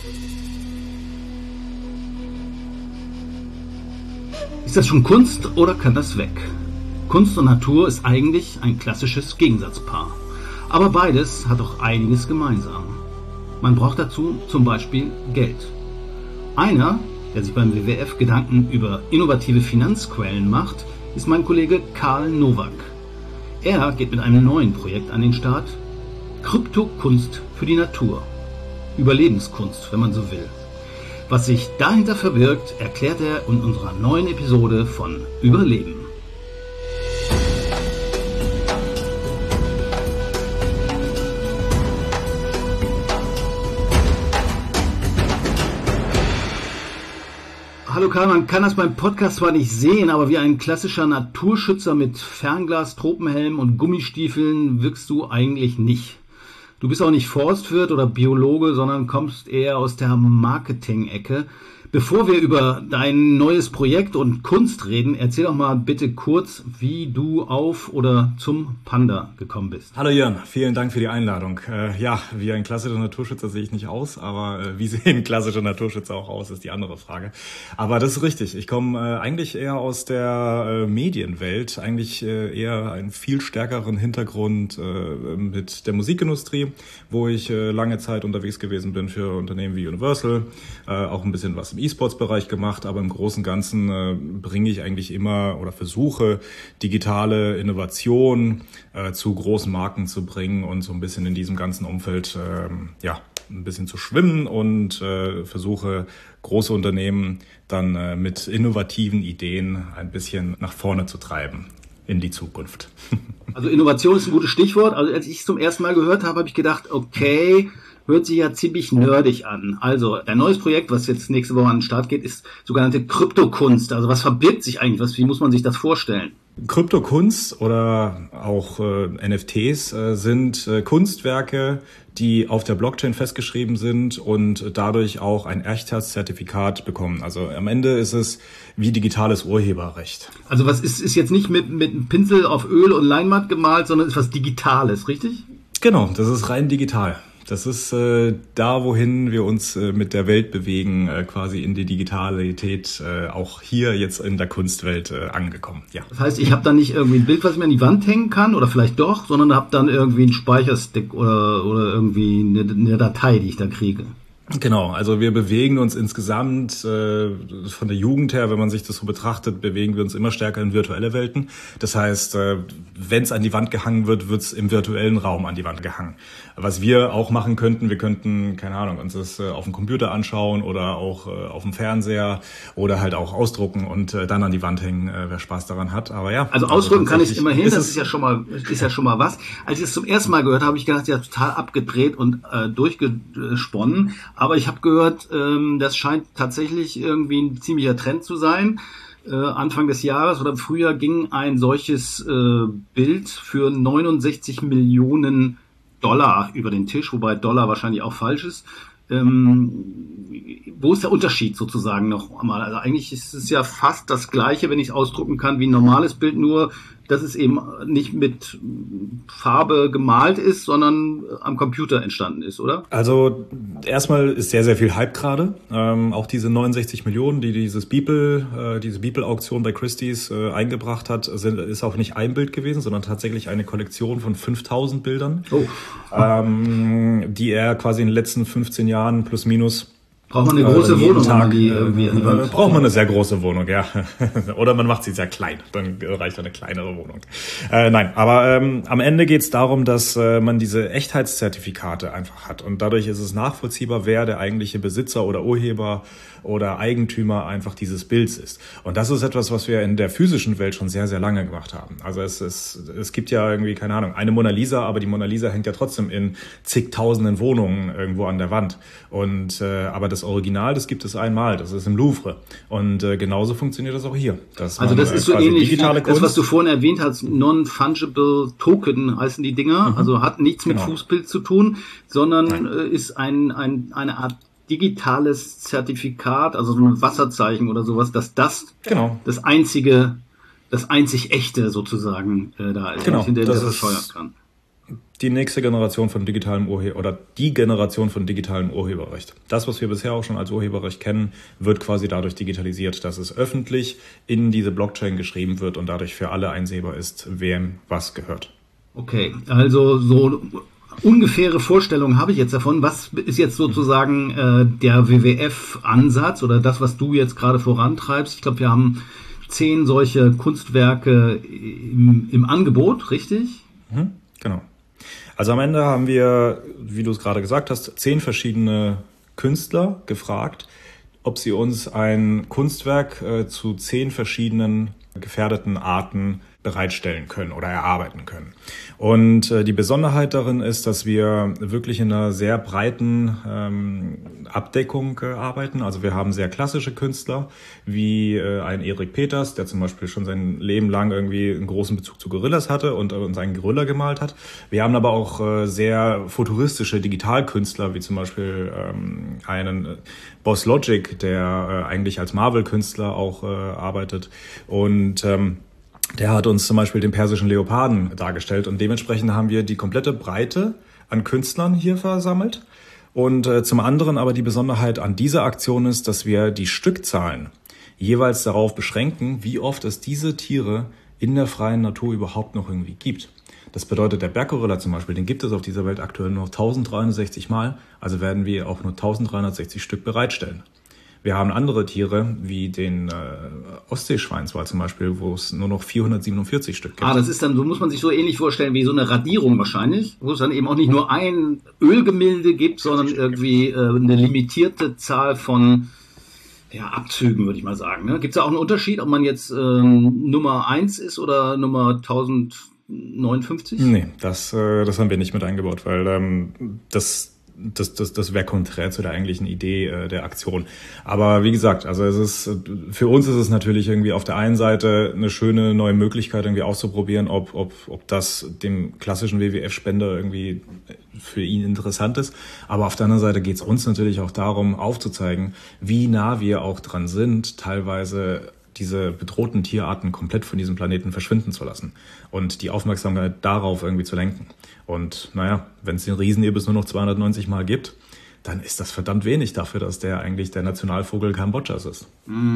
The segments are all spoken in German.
Ist das schon Kunst oder kann das weg? Kunst und Natur ist eigentlich ein klassisches Gegensatzpaar. Aber beides hat auch einiges gemeinsam. Man braucht dazu zum Beispiel Geld. Einer, der sich beim WWF Gedanken über innovative Finanzquellen macht, ist mein Kollege Karl Nowak. Er geht mit einem neuen Projekt an den Start: Kryptokunst für die Natur. Überlebenskunst, wenn man so will. Was sich dahinter verbirgt, erklärt er in unserer neuen Episode von Überleben. Hallo Karl, man kann das beim Podcast zwar nicht sehen, aber wie ein klassischer Naturschützer mit Fernglas, Tropenhelm und Gummistiefeln wirkst du eigentlich nicht. Du bist auch nicht Forstwirt oder Biologe, sondern kommst eher aus der Marketing-Ecke. Bevor wir über dein neues Projekt und Kunst reden, erzähl doch mal bitte kurz, wie du auf oder zum Panda gekommen bist. Hallo Jörn, vielen Dank für die Einladung. Wie ein klassischer Naturschützer sehe ich nicht aus, aber wie sehen klassische Naturschützer auch aus, ist die andere Frage. Aber das ist richtig, ich komme eigentlich eher aus der Medienwelt, eigentlich eher einen viel stärkeren Hintergrund mit der Musikindustrie, wo ich lange Zeit unterwegs gewesen bin für Unternehmen wie Universal, auch ein bisschen was im E-Sports-Bereich gemacht, aber im Großen und Ganzen bringe ich eigentlich immer oder versuche, digitale Innovation zu großen Marken zu bringen und so ein bisschen in diesem ganzen Umfeld ein bisschen zu schwimmen und versuche, große Unternehmen dann mit innovativen Ideen ein bisschen nach vorne zu treiben in die Zukunft. Also Innovation ist ein gutes Stichwort. Also als ich es zum ersten Mal gehört habe, habe ich gedacht, okay, hört sich ja ziemlich nerdig an. Also dein neues Projekt, was jetzt nächste Woche an den Start geht, ist sogenannte Kryptokunst. Also was verbirgt sich eigentlich? Wie muss man sich das vorstellen? Kryptokunst oder auch NFTs sind Kunstwerke, die auf der Blockchain festgeschrieben sind und dadurch auch ein Echtheitszertifikat bekommen. Also am Ende ist es wie digitales Urheberrecht. Also was ist jetzt nicht mit einem Pinsel auf Öl und Leinwand gemalt, sondern ist was Digitales, richtig? Genau, das ist rein digital. Das ist da, wohin wir uns mit der Welt bewegen, quasi in die Digitalität, auch hier jetzt in der Kunstwelt angekommen. Ja. Das heißt, ich habe dann nicht irgendwie ein Bild, was ich mir an die Wand hängen kann, oder vielleicht doch, sondern habe dann irgendwie einen Speicherstick oder irgendwie eine Datei, die ich da kriege. Genau, also wir bewegen uns insgesamt von der Jugend her, wenn man sich das so betrachtet, bewegen wir uns immer stärker in virtuelle Welten. Das heißt, wenn es an die Wand gehangen wird, wird es im virtuellen Raum an die Wand gehangen. Was wir auch machen könnten, wir könnten, keine Ahnung, uns das auf dem Computer anschauen oder auch auf dem Fernseher oder halt auch ausdrucken und dann an die Wand hängen, wer Spaß daran hat. Aber ja. Also ausdrucken kann ich es immerhin, das ist ja schon mal was. Als ich es zum ersten Mal gehört habe, habe ich gedacht, ja, total abgedreht und durchgesponnen. Aber ich habe gehört, das scheint tatsächlich irgendwie ein ziemlicher Trend zu sein. Anfang des Jahres oder im Frühjahr ging ein solches Bild für 69 Millionen Dollar über den Tisch, wobei Dollar wahrscheinlich auch falsch ist. Wo ist der Unterschied sozusagen noch einmal? Also eigentlich ist es ja fast das Gleiche, wenn ich es ausdrucken kann, wie ein normales Bild, nur dass es eben nicht mit Farbe gemalt ist, sondern am Computer entstanden ist, oder? Also erstmal ist sehr, sehr viel Hype gerade. Auch diese 69 Millionen, die diese Beeple-Auktion bei Christie's eingebracht hat, ist auch nicht ein Bild gewesen, sondern tatsächlich eine Kollektion von 5000 Bildern, die er quasi in den letzten 15 Jahren plus minus braucht man eine große Wohnung? Braucht man eine sehr große Wohnung, ja. Oder man macht sie sehr klein, dann reicht eine kleinere Wohnung. Am Ende geht es darum, dass man diese Echtheitszertifikate einfach hat. Und dadurch ist es nachvollziehbar, wer der eigentliche Besitzer oder Urheber oder Eigentümer einfach dieses Bilds ist. Und das ist etwas, was wir in der physischen Welt schon sehr, sehr lange gemacht haben. Also es gibt ja irgendwie, keine Ahnung, eine Mona Lisa, aber die Mona Lisa hängt ja trotzdem in zigtausenden Wohnungen irgendwo an der Wand. Und aber das Original, das gibt es einmal, das ist im Louvre. Und genauso funktioniert das auch hier. Also das ist so ähnlich wie das, was du vorhin erwähnt hast, Non-Fungible Token heißen die Dinger. Also hat nichts mit Fußbild zu tun, sondern ist eine Art digitales Zertifikat, also so ein Wasserzeichen oder sowas, dass das einzig Echte sozusagen da ist, genau, hinter der verscheuern kann. die nächste Generation von digitalem Urheber oder die Generation von digitalem Urheberrecht. Das, was wir bisher auch schon als Urheberrecht kennen, wird quasi dadurch digitalisiert, dass es öffentlich in diese Blockchain geschrieben wird und dadurch für alle einsehbar ist, wem was gehört. Okay, also so ungefähre Vorstellung habe ich jetzt davon. Was ist jetzt sozusagen der WWF-Ansatz oder das, was du jetzt gerade vorantreibst? Ich glaube, wir haben 10 solche Kunstwerke im Angebot, richtig? Genau. Also am Ende haben wir, wie du es gerade gesagt hast, 10 verschiedene Künstler gefragt, ob sie uns ein Kunstwerk zu 10 verschiedenen gefährdeten Arten bereitstellen können oder erarbeiten können. Und die Besonderheit darin ist, dass wir wirklich in einer sehr breiten Abdeckung arbeiten. Also wir haben sehr klassische Künstler, wie ein Erik Peters, der zum Beispiel schon sein Leben lang irgendwie einen großen Bezug zu Gorillas hatte und seinen Gorilla gemalt hat. Wir haben aber auch sehr futuristische Digitalkünstler, wie zum Beispiel einen Boss Logic, der eigentlich als Marvel-Künstler auch arbeitet. Und der hat uns zum Beispiel den persischen Leoparden dargestellt und dementsprechend haben wir die komplette Breite an Künstlern hier versammelt. Und zum anderen aber die Besonderheit an dieser Aktion ist, dass wir die Stückzahlen jeweils darauf beschränken, wie oft es diese Tiere in der freien Natur überhaupt noch irgendwie gibt. Das bedeutet, der Berggorilla zum Beispiel, den gibt es auf dieser Welt aktuell nur 1360 Mal, also werden wir auch nur 1360 Stück bereitstellen. Wir haben andere Tiere, wie den Ostseeschweinswal zum Beispiel, wo es nur noch 447 Stück gibt. Das ist dann, so muss man sich so ähnlich vorstellen wie so eine Radierung wahrscheinlich, wo es dann eben auch nicht nur ein Ölgemälde gibt, sondern irgendwie eine limitierte Zahl von Abzügen, würde ich mal sagen. Ne? Gibt es da auch einen Unterschied, ob man jetzt Nummer 1 ist oder Nummer 1059? Nee, das haben wir nicht mit eingebaut, weil das wäre konträr zu der eigentlichen Idee der Aktion. Aber wie gesagt, also für uns ist es natürlich irgendwie auf der einen Seite eine schöne neue Möglichkeit, irgendwie auszuprobieren, ob das dem klassischen WWF-Spender irgendwie für ihn interessant ist. Aber auf der anderen Seite geht es uns natürlich auch darum, aufzuzeigen, wie nah wir auch dran sind, teilweise diese bedrohten Tierarten komplett von diesem Planeten verschwinden zu lassen und die Aufmerksamkeit darauf irgendwie zu lenken. Und wenn es den Riesenibis nur noch 290 Mal gibt, dann ist das verdammt wenig dafür, dass der eigentlich der Nationalvogel Kambodschas ist.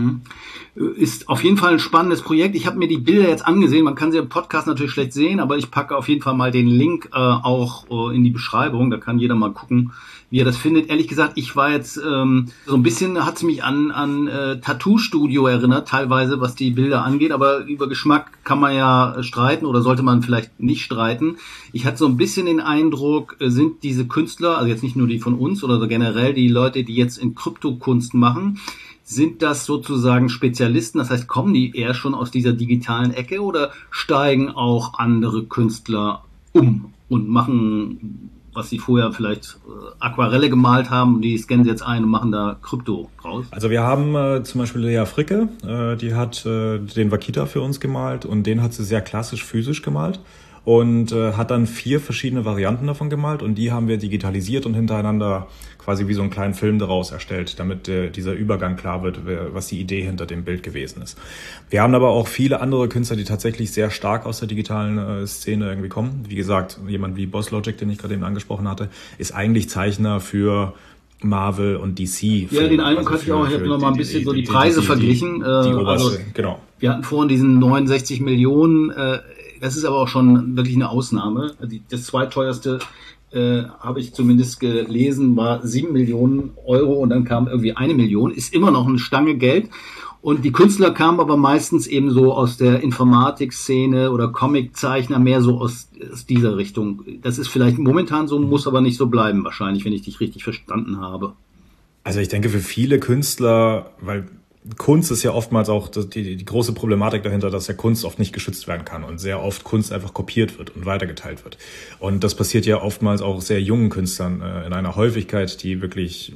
Ist auf jeden Fall ein spannendes Projekt. Ich habe mir die Bilder jetzt angesehen. Man kann sie im Podcast natürlich schlecht sehen, aber ich packe auf jeden Fall mal den Link auch in die Beschreibung. Da kann jeder mal gucken, wie er das findet. Ehrlich gesagt, ich war jetzt so ein bisschen, hat es mich an Tattoo-Studio erinnert, teilweise, was die Bilder angeht. Aber über Geschmack kann man ja streiten oder sollte man vielleicht nicht streiten. Ich hatte so ein bisschen den Eindruck, sind diese Künstler, also jetzt nicht nur die von uns oder so generell die Leute, die jetzt in Kryptokunst machen, sind das sozusagen Spezialisten? Das heißt, kommen die eher schon aus dieser digitalen Ecke oder steigen auch andere Künstler um und machen, was sie vorher vielleicht Aquarelle gemalt haben, die scannen sie jetzt ein und machen da Krypto raus? Also wir haben zum Beispiel Lea Fricke, die hat den Wakita für uns gemalt und den hat sie sehr klassisch physisch gemalt. Und hat dann 4 verschiedene Varianten davon gemalt und die haben wir digitalisiert und hintereinander quasi wie so einen kleinen Film daraus erstellt, damit dieser Übergang klar wird, was die Idee hinter dem Bild gewesen ist. Wir haben aber auch viele andere Künstler, die tatsächlich sehr stark aus der digitalen Szene irgendwie kommen. Wie gesagt, jemand wie Boss Logic, den ich gerade eben angesprochen hatte, ist eigentlich Zeichner für Marvel und DC. Ja, den Eindruck hatte ich auch. Ich habe noch mal ein bisschen die Preise verglichen. Die oberste, genau. Wir hatten vorhin diesen 69 Millionen. Das ist aber auch schon wirklich eine Ausnahme. Das zweiteuerste, habe ich zumindest gelesen, war 7 Millionen Euro und dann kam irgendwie 1 Million. Ist immer noch eine Stange Geld. Und die Künstler kamen aber meistens eben so aus der Informatik-Szene oder Comiczeichner, mehr so aus dieser Richtung. Das ist vielleicht momentan so, muss aber nicht so bleiben wahrscheinlich, wenn ich dich richtig verstanden habe. Also ich denke für viele Künstler, weil Kunst ist ja oftmals auch die große Problematik dahinter, dass ja Kunst oft nicht geschützt werden kann und sehr oft Kunst einfach kopiert wird und weitergeteilt wird. Und das passiert ja oftmals auch sehr jungen Künstlern in einer Häufigkeit, die wirklich,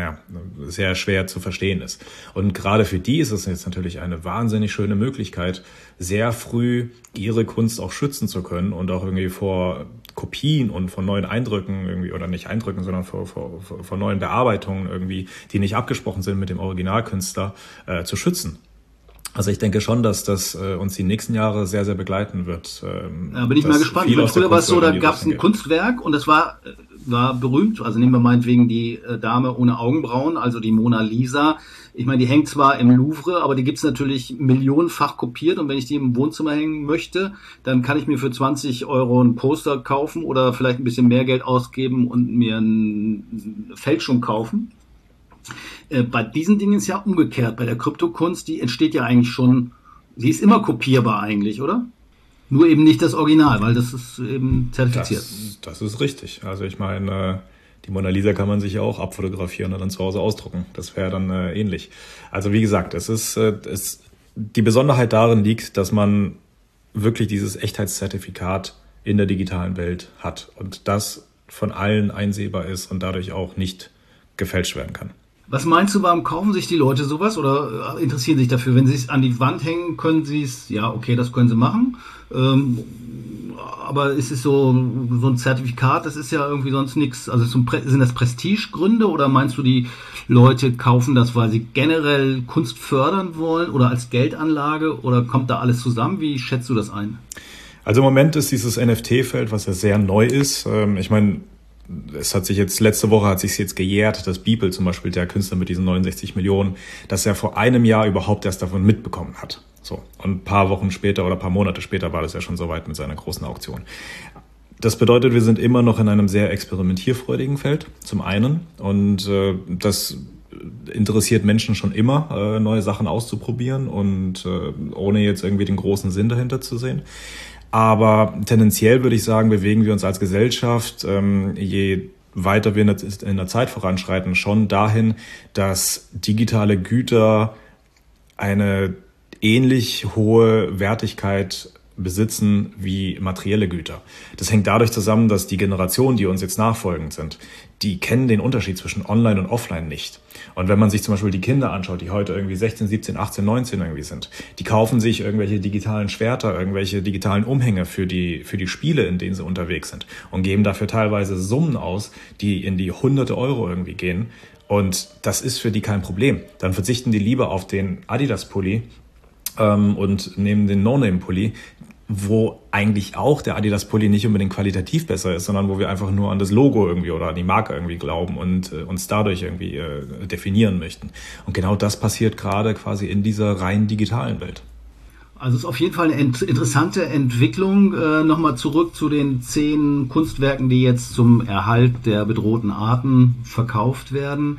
sehr schwer zu verstehen ist. Und gerade für die ist es jetzt natürlich eine wahnsinnig schöne Möglichkeit, sehr früh ihre Kunst auch schützen zu können und auch irgendwie vor Kopien und von neuen Eindrücken irgendwie, oder nicht Eindrücken, sondern vor neuen Bearbeitungen irgendwie, die nicht abgesprochen sind mit dem Originalkünstler, zu schützen. Also ich denke schon, dass das uns die nächsten Jahre sehr, sehr begleiten wird. Da bin ich mal gespannt. Früher war es so, da gab es ein Kunstwerk und das war berühmt. Also nehmen wir meinetwegen die Dame ohne Augenbrauen, also die Mona Lisa. Ich meine, die hängt zwar im Louvre, aber die gibt's natürlich millionenfach kopiert. Und wenn ich die im Wohnzimmer hängen möchte, dann kann ich mir für 20 Euro ein Poster kaufen oder vielleicht ein bisschen mehr Geld ausgeben und mir eine Fälschung kaufen. Bei diesen Dingen ist ja umgekehrt. Bei der Kryptokunst, die entsteht ja eigentlich schon, sie ist immer kopierbar eigentlich, oder? Nur eben nicht das Original, weil das ist eben zertifiziert. Das ist richtig. Also ich meine, die Mona Lisa kann man sich ja auch abfotografieren und dann zu Hause ausdrucken. Das wäre dann ähnlich. Also wie gesagt, die Besonderheit darin liegt, dass man wirklich dieses Echtheitszertifikat in der digitalen Welt hat und das von allen einsehbar ist und dadurch auch nicht gefälscht werden kann. Was meinst du, warum kaufen sich die Leute sowas oder interessieren sich dafür? Wenn sie es an die Wand hängen, können sie es, ja, okay, das können sie machen. Aber es ist so ein Zertifikat, das ist ja irgendwie sonst nichts. Also sind das Prestigegründe oder meinst du, die Leute kaufen das, weil sie generell Kunst fördern wollen oder als Geldanlage oder kommt da alles zusammen? Wie schätzt du das ein? Also im Moment ist dieses NFT-Feld, was ja sehr neu ist. Ich meine, letzte Woche hat sich jetzt gejährt, dass Beeple zum Beispiel, der Künstler mit diesen 69 Millionen, dass er vor einem Jahr überhaupt erst davon mitbekommen hat. So. Und ein paar Wochen später oder ein paar Monate später war das ja schon soweit mit seiner großen Auktion. Das bedeutet, wir sind immer noch in einem sehr experimentierfreudigen Feld, zum einen. Und das interessiert Menschen schon immer, neue Sachen auszuprobieren und ohne jetzt irgendwie den großen Sinn dahinter zu sehen. Aber tendenziell würde ich sagen, bewegen wir uns als Gesellschaft, je weiter wir in der Zeit voranschreiten, schon dahin, dass digitale Güter eine ähnlich hohe Wertigkeit besitzen wie materielle Güter. Das hängt dadurch zusammen, dass die Generationen, die uns jetzt nachfolgend sind, die kennen den Unterschied zwischen Online und Offline nicht. Und wenn man sich zum Beispiel die Kinder anschaut, die heute irgendwie 16, 17, 18, 19 irgendwie sind, die kaufen sich irgendwelche digitalen Schwerter, irgendwelche digitalen Umhänge für die Spiele, in denen sie unterwegs sind und geben dafür teilweise Summen aus, die in die hunderte Euro irgendwie gehen. Und das ist für die kein Problem. Dann verzichten die lieber auf den Adidas-Pulli und nehmen den No-Name-Pulli, wo eigentlich auch der Adidas-Pulli nicht unbedingt qualitativ besser ist, sondern wo wir einfach nur an das Logo irgendwie oder an die Marke irgendwie glauben und uns dadurch irgendwie definieren möchten. Und genau das passiert gerade quasi in dieser rein digitalen Welt. Also es ist auf jeden Fall eine interessante Entwicklung. Nochmal zurück zu den 10 Kunstwerken, die jetzt zum Erhalt der bedrohten Arten verkauft werden.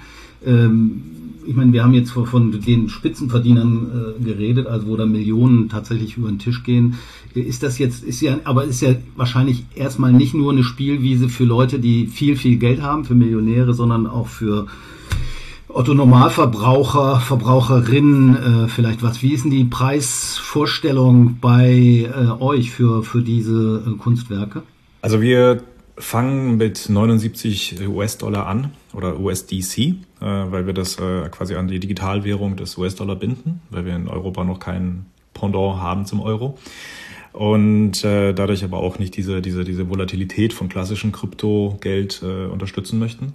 Ich meine, wir haben jetzt von den Spitzenverdienern geredet, also wo da Millionen tatsächlich über den Tisch gehen. Ist ja wahrscheinlich erstmal nicht nur eine Spielwiese für Leute, die viel, viel Geld haben, für Millionäre, sondern auch für Otto-Normalverbraucher, Verbraucherinnen, vielleicht was. Wie ist denn die Preisvorstellung bei euch für diese Kunstwerke? Also wir fangen mit 79 US-Dollar an oder USDC, weil wir das quasi an die Digitalwährung des US-Dollar binden, weil wir in Europa noch kein Pendant haben zum Euro. Und dadurch aber auch nicht diese Volatilität von klassischem Kryptogeld unterstützen möchten.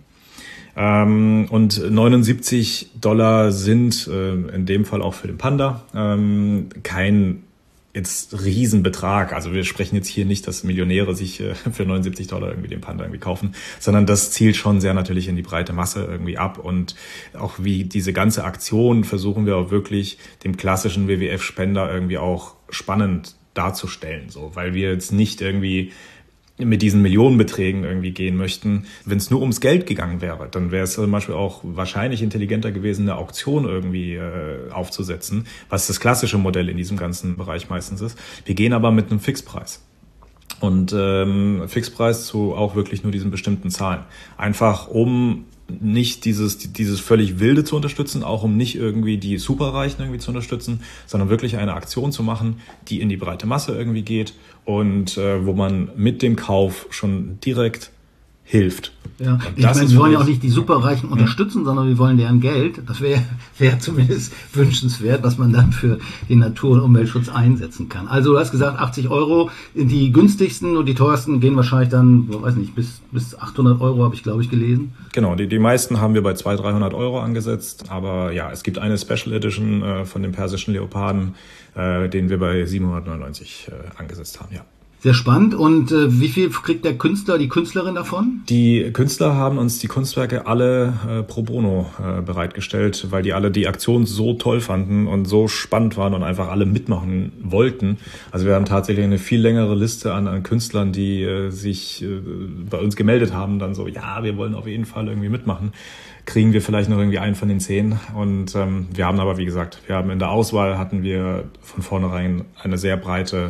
Und 79 Dollar sind in dem Fall auch für den Panda kein jetzt Riesenbetrag. Also wir sprechen jetzt hier nicht, dass Millionäre sich für 79 Dollar irgendwie den Panda irgendwie kaufen, sondern das zielt schon sehr natürlich in die breite Masse irgendwie ab. Und auch wie diese ganze Aktion versuchen wir auch wirklich dem klassischen WWF-Spender irgendwie auch spannend darzustellen, so, weil wir jetzt nicht irgendwie mit diesen Millionenbeträgen irgendwie gehen möchten. Wenn es nur ums Geld gegangen wäre, dann wäre es zum Beispiel auch wahrscheinlich intelligenter gewesen, eine Auktion irgendwie aufzusetzen, was das klassische Modell in diesem ganzen Bereich meistens ist. Wir gehen aber mit einem Fixpreis. Und Fixpreis zu auch wirklich nur diesen bestimmten Zahlen. Einfach um nicht dieses völlig Wilde zu unterstützen, auch um nicht irgendwie die Superreichen irgendwie zu unterstützen, sondern wirklich eine Aktion zu machen, die in die breite Masse irgendwie geht und wo man mit dem Kauf schon direkt hilft. Ja, ich meine, wir wollen ja auch nicht die Superreichen unterstützen, sondern wir wollen deren Geld. Das wäre zumindest wünschenswert, was man dann für den Natur- und Umweltschutz einsetzen kann. Also du hast gesagt, 80 Euro, die günstigsten und die teuersten gehen wahrscheinlich dann, weiß nicht, bis 800 Euro habe ich, glaube ich, gelesen. Genau, die meisten haben wir bei 200-300 Euro angesetzt. Aber ja, es gibt eine Special Edition von dem persischen Leoparden, den wir bei 799 angesetzt haben, ja. Sehr spannend. Und wie viel kriegt der Künstler, die Künstlerin davon? Die Künstler haben uns die Kunstwerke alle pro bono bereitgestellt, weil die alle die Aktion so toll fanden und so spannend waren und einfach alle mitmachen wollten. Also wir haben tatsächlich eine viel längere Liste an Künstlern, die sich bei uns gemeldet haben, dann so, ja, wir wollen auf jeden Fall irgendwie mitmachen. Kriegen wir vielleicht noch irgendwie einen von den 10. Und wir haben aber, wie gesagt, in der Auswahl hatten wir von vornherein eine sehr breite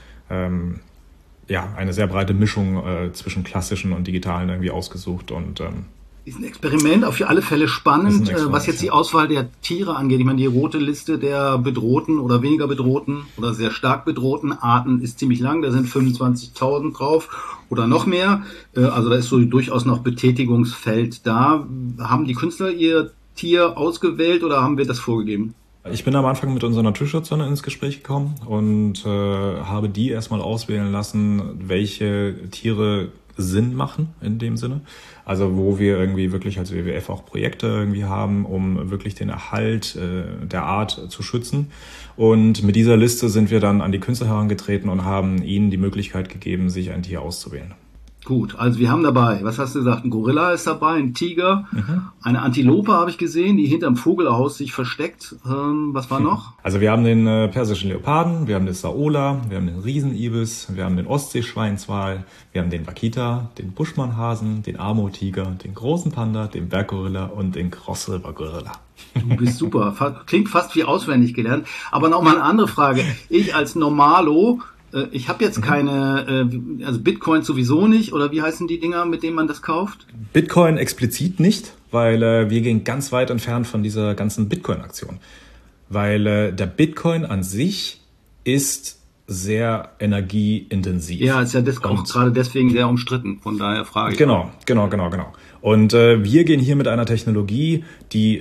Mischung zwischen klassischen und digitalen irgendwie ausgesucht und ist ein Experiment, auf alle Fälle spannend, was jetzt die Auswahl der Tiere angeht. Ich meine, die rote Liste der bedrohten oder weniger bedrohten oder sehr stark bedrohten Arten ist ziemlich lang. Da sind 25.000 drauf oder noch mehr. Also da ist so durchaus noch Betätigungsfeld da. Haben die Künstler ihr Tier ausgewählt oder haben wir das vorgegeben? Ich bin am Anfang mit unserer Naturschützerin ins Gespräch gekommen und habe die erstmal auswählen lassen, welche Tiere Sinn machen in dem Sinne. Also wo wir irgendwie wirklich als WWF auch Projekte irgendwie haben, um wirklich den Erhalt der Art zu schützen. Und mit dieser Liste sind wir dann an die Künstler herangetreten und haben ihnen die Möglichkeit gegeben, sich ein Tier auszuwählen. Gut, also wir haben dabei, was hast du gesagt, ein Gorilla ist dabei, ein Tiger, eine Antilope habe ich gesehen, die hinterm Vogelhaus sich versteckt. Was war noch? Also wir haben den persischen Leoparden, wir haben den Saola, wir haben den Riesenibis, wir haben den Ostseeschweinswal, wir haben den Wakita, den Buschmannhasen, den Amur-Tiger, den großen Panda, den Berggorilla und den Cross-River-Gorilla. Du bist super, klingt fast wie auswendig gelernt. Aber noch mal eine andere Frage. Ich als Normalo, ich habe jetzt keine, also Bitcoin sowieso nicht, oder wie heißen die Dinger, mit denen man das kauft? Bitcoin explizit nicht, weil wir gehen ganz weit entfernt von dieser ganzen Bitcoin-Aktion. Weil der Bitcoin an sich ist sehr energieintensiv. Ja, ist ja auch gerade deswegen sehr umstritten, von daher frage ich. Genau. Und wir gehen hier mit einer Technologie, die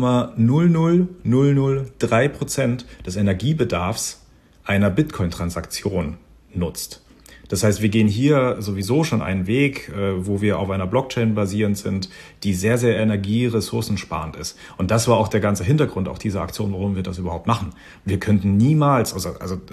0,00003% des Energiebedarfs einer Bitcoin-Transaktion nutzt. Das heißt, wir gehen hier sowieso schon einen Weg, wo wir auf einer Blockchain basierend sind, die sehr, sehr energieressourcensparend ist. Und das war auch der ganze Hintergrund auch dieser Aktion, warum wir das überhaupt machen. Wir könnten niemals, also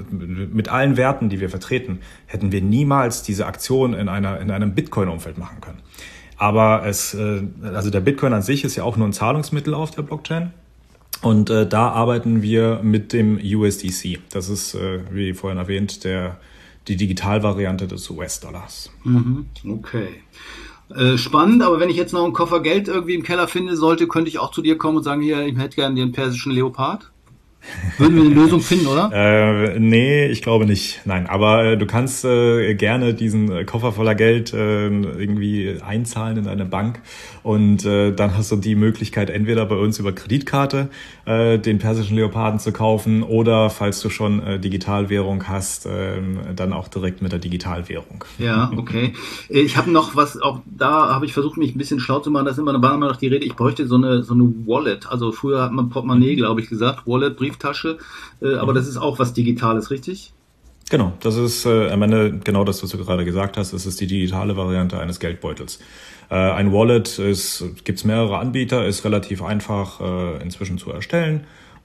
mit allen Werten, die wir vertreten, hätten wir niemals diese Aktion in einem Bitcoin-Umfeld machen können. Aber also der Bitcoin an sich ist ja auch nur ein Zahlungsmittel auf der Blockchain. Und da arbeiten wir mit dem USDC. Das ist, wie vorhin erwähnt, die Digitalvariante des US-Dollars. Okay. Spannend, aber wenn ich jetzt noch einen Koffer Geld irgendwie im Keller finden sollte, könnte ich auch zu dir kommen und sagen, hier, ich hätte gerne den persischen Leopard? Würden wir eine Lösung finden, oder? Nee, ich glaube nicht. Nein, aber du kannst gerne diesen Koffer voller Geld irgendwie einzahlen in eine Bank und dann hast du die Möglichkeit, entweder bei uns über Kreditkarte den persischen Leoparden zu kaufen oder, falls du schon Digitalwährung hast, dann auch direkt mit der Digitalwährung. Ja, okay. Ich habe noch was, auch da habe ich versucht, mich ein bisschen schlau zu machen, war immer noch die Rede, ich bräuchte so eine Wallet, also früher hat man Portemonnaie, glaube ich, gesagt, Wallet, Brieftasche, aber das ist auch was Digitales, richtig? Genau, das ist am Ende genau das, was du gerade gesagt hast. Es ist die digitale Variante eines Geldbeutels. Ein Wallet gibt's mehrere Anbieter, ist relativ einfach inzwischen zu erstellen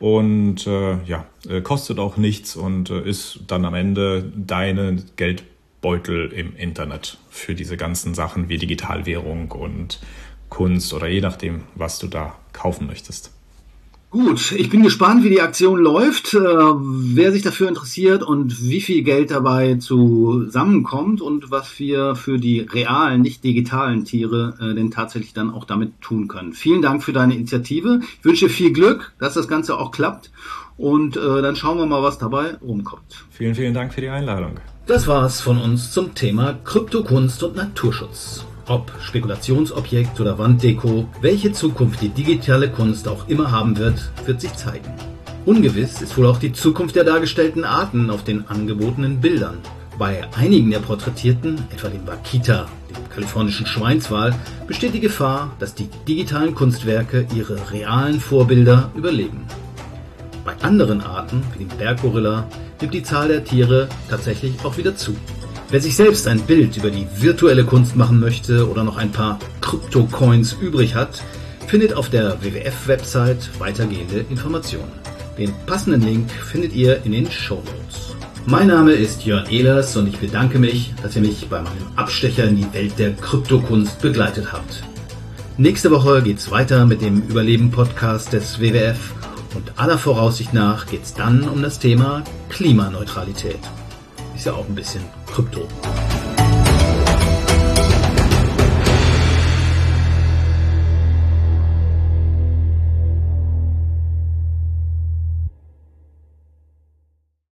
und kostet auch nichts und ist dann am Ende deine Geldbeutel im Internet für diese ganzen Sachen wie Digitalwährung und Kunst oder je nachdem, was du da kaufen möchtest. Gut, ich bin gespannt, wie die Aktion läuft, wer sich dafür interessiert und wie viel Geld dabei zusammenkommt und was wir für die realen, nicht digitalen Tiere denn tatsächlich dann auch damit tun können. Vielen Dank für deine Initiative. Ich wünsche viel Glück, dass das Ganze auch klappt und dann schauen wir mal, was dabei rumkommt. Vielen, vielen Dank für die Einladung. Das war's von uns zum Thema Kryptokunst und Naturschutz. Ob Spekulationsobjekt oder Wanddeko, welche Zukunft die digitale Kunst auch immer haben wird, wird sich zeigen. Ungewiss ist wohl auch die Zukunft der dargestellten Arten auf den angebotenen Bildern. Bei einigen der Porträtierten, etwa dem Wakita, dem kalifornischen Schweinswal, besteht die Gefahr, dass die digitalen Kunstwerke ihre realen Vorbilder überleben. Bei anderen Arten, wie dem Berggorilla, nimmt die Zahl der Tiere tatsächlich auch wieder zu. Wer sich selbst ein Bild über die virtuelle Kunst machen möchte oder noch ein paar Krypto-Coins übrig hat, findet auf der WWF-Website weitergehende Informationen. Den passenden Link findet ihr in den Shownotes. Mein Name ist Jörn Ehlers und ich bedanke mich, dass ihr mich bei meinem Abstecher in die Welt der Kryptokunst begleitet habt. Nächste Woche geht's weiter mit dem Überleben-Podcast des WWF und aller Voraussicht nach geht's dann um das Thema Klimaneutralität. Ist ja auch ein bisschen Krypto.